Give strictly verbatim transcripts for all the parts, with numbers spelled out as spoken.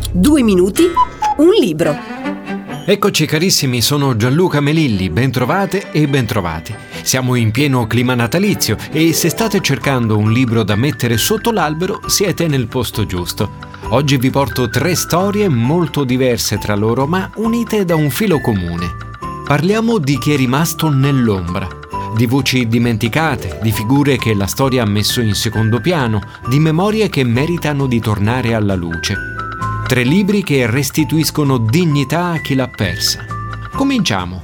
Due minuti, un libro. Eccoci carissimi, sono Gianluca Melilli, bentrovate e bentrovati. Siamo in pieno clima natalizio e se state cercando un libro da mettere sotto l'albero siete nel posto giusto. Oggi vi porto tre storie molto diverse tra loro ma unite da un filo comune. Parliamo di chi è rimasto nell'ombra, di voci dimenticate, di figure che la storia ha messo in secondo piano, di memorie che meritano di tornare alla luce. Tre libri che restituiscono dignità a chi l'ha persa. Cominciamo.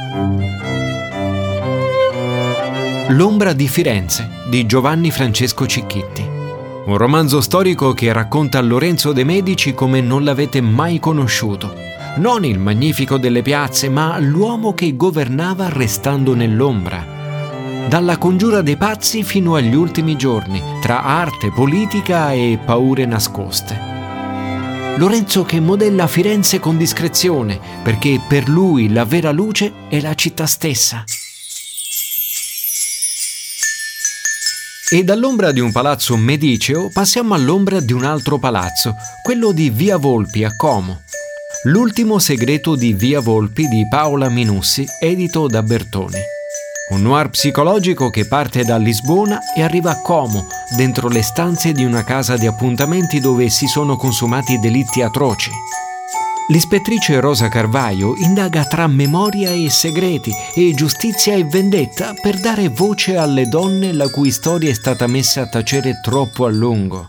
L'ombra di Firenze di Giovanni Francesco Cicchitti. Un romanzo storico che racconta Lorenzo de' Medici come non l'avete mai conosciuto. Non il magnifico delle piazze, ma l'uomo che governava restando nell'ombra. Dalla congiura dei pazzi fino agli ultimi giorni, tra arte, politica e paure nascoste. Lorenzo che modella Firenze con discrezione, perché per lui la vera luce è la città stessa. E dall'ombra di un palazzo mediceo passiamo all'ombra di un altro palazzo, quello di Via Volpi a Como. L'ultimo segreto di Via Volpi di Paola Minussi, edito da Bertoni. Un noir psicologico che parte da Lisbona e arriva a Como, dentro le stanze di una casa di appuntamenti dove si sono consumati delitti atroci. L'ispettrice Rosa Carvaio indaga tra memoria e segreti e giustizia e vendetta per dare voce alle donne la cui storia è stata messa a tacere troppo a lungo.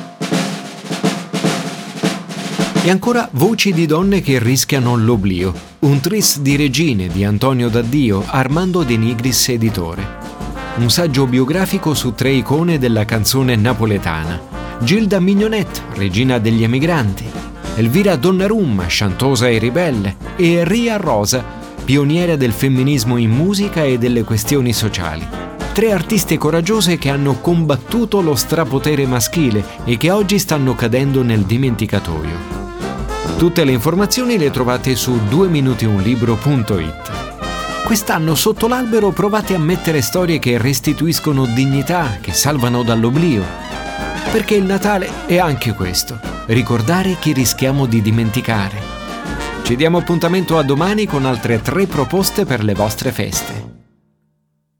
E ancora voci di donne che rischiano l'oblio. Un tris di regine di Antonio D'Addio, Armando De Nigris editore. Un saggio biografico su tre icone della canzone napoletana. Gilda Mignonet, regina degli emigranti. Elvira Donnarumma, sciantosa e ribelle. E Ria Rosa, pioniera del femminismo in musica e delle questioni sociali. Tre artiste coraggiose che hanno combattuto lo strapotere maschile e che oggi stanno cadendo nel dimenticatoio. Tutte le informazioni le trovate su due minuti un libro punto it. Quest'anno sotto l'albero provate a mettere storie che restituiscono dignità, che salvano dall'oblio. Perché il Natale è anche questo, ricordare chi rischiamo di dimenticare. Ci diamo appuntamento a domani con altre tre proposte per le vostre feste.